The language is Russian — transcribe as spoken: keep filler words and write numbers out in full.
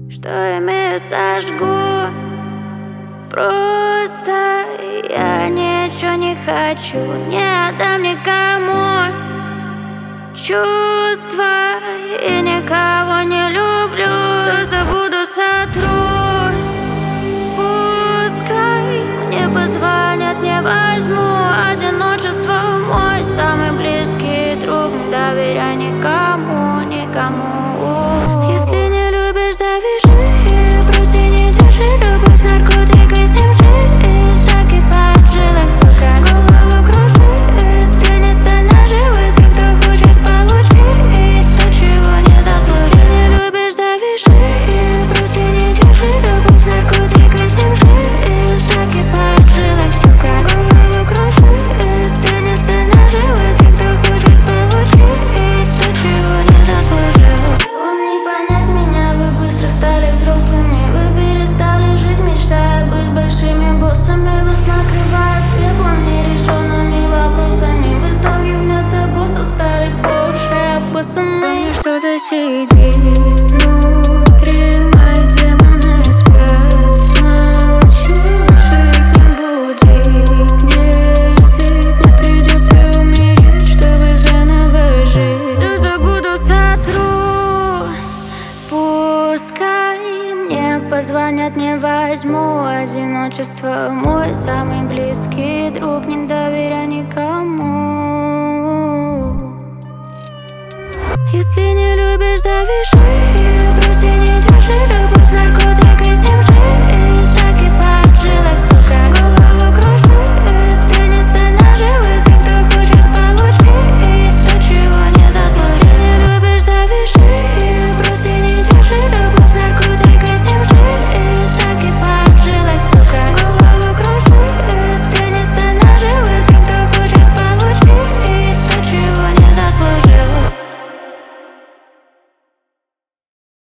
Что имею, сожгу. Просто я ничего не хочу, не отдам никому чувства и никого не люблю. Все забуду, сотру. Пускай мне позвонят, не возьму. Одиночество мой самый близкий друг. Не доверяй никому, никому. Если не любишь, завяжи. Просто не держи любовь, наркотик, и с ним жизнь закипает в жилах, сука. Голову кружит, ты не стань наживой. Те, кто хочет получить то, чего не заслужил. Если не любишь, завяжи. Просто не держи любовь, наркотик, и с ним жизнь закипает в жилах, сука. Голову кружит, ты не стань наживой. Те, кто хочет получить то, чего не заслужил. Вам не понять меня, вы быстро стали взрослыми. Вы перестали жить, мечтая быть большими боссами. Вас накрывают пеплом, нерешенными вопросами. В итоге вместо боссов стали по уши обоссаны. Что-то сидит внутри, мои демоны спят. Молчишь, их не буди. Если мне придется умереть, чтобы заново жить. Все забуду, сотру. Пускай мне позвонят, не возьму. Одиночество мой самый близкий друг. Не доверяй никому. Если не любишь, завяжи.